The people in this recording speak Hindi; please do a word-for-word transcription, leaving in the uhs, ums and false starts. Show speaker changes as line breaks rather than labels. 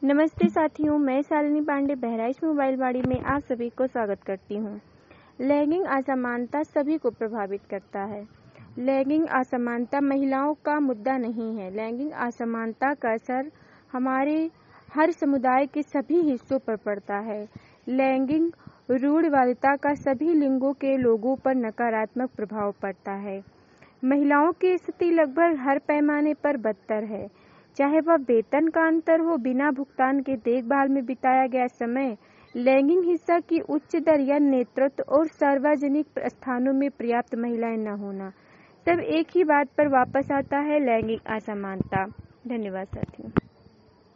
नमस्ते साथियों, मैं शालिनी पांडे बहराइच मोबाइल बाड़ी में आप सभी को स्वागत करती हूँ। लैंगिक असमानता सभी को प्रभावित करता है। लैंगिक असमानता महिलाओं का मुद्दा नहीं है। लैंगिक असमानता का असर हमारे हर समुदाय के सभी हिस्सों पर पड़ता है। लैंगिक रूढ़िवादिता का सभी लिंगों के लोगों पर नकारात्मक प्रभाव पड़ता है। महिलाओं की स्थिति लगभग हर पैमाने पर बदतर है, चाहे वह वेतन का अंतर हो, बिना भुगतान के देखभाल में बिताया गया समय, लैंगिक हिस्सा की उच्च दर या नेतृत्व और सार्वजनिक स्थानों में पर्याप्त महिलाएं न होना, सब एक ही बात पर वापस आता है, लैंगिक असमानता। धन्यवाद साथियों।